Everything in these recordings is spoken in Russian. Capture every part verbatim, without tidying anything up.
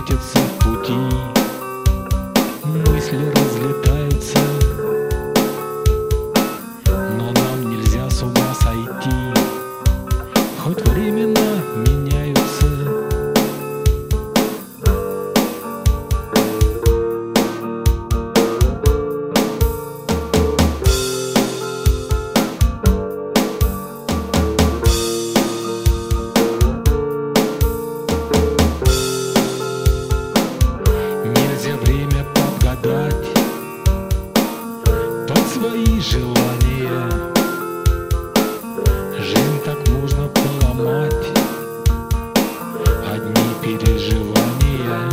встретятся в пути, мысли разлетаются, но нам нельзя с ума сойти, хоть времена меняются. Под свои желания жизнь так можно поломать. Одни переживания,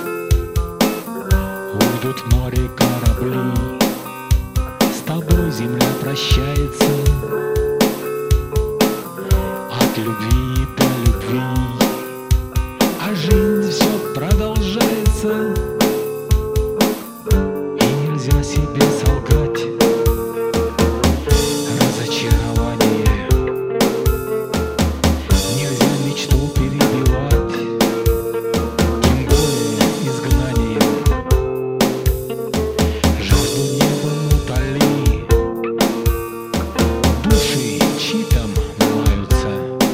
уйдут в море корабли, с тобой земля прощается. От любви до любви, а жизнь все продолжается. Нельзя себе солгать. Разочарование. Нельзя мечту перебивать, тем более изгнанием. Жажду неба утоли, души чьи-там маются.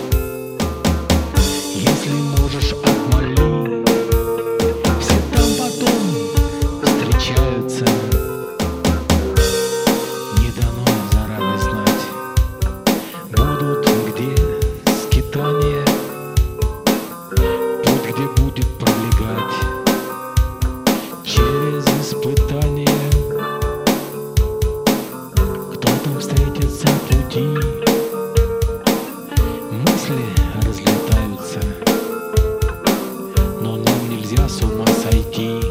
Если можешь, отмоли, все там потом встречаются. Будут где скитания, путь, где будет пролегать через испытания. Кто-то встретится в пути, мысли разлетаются, но нам нельзя с ума сойти.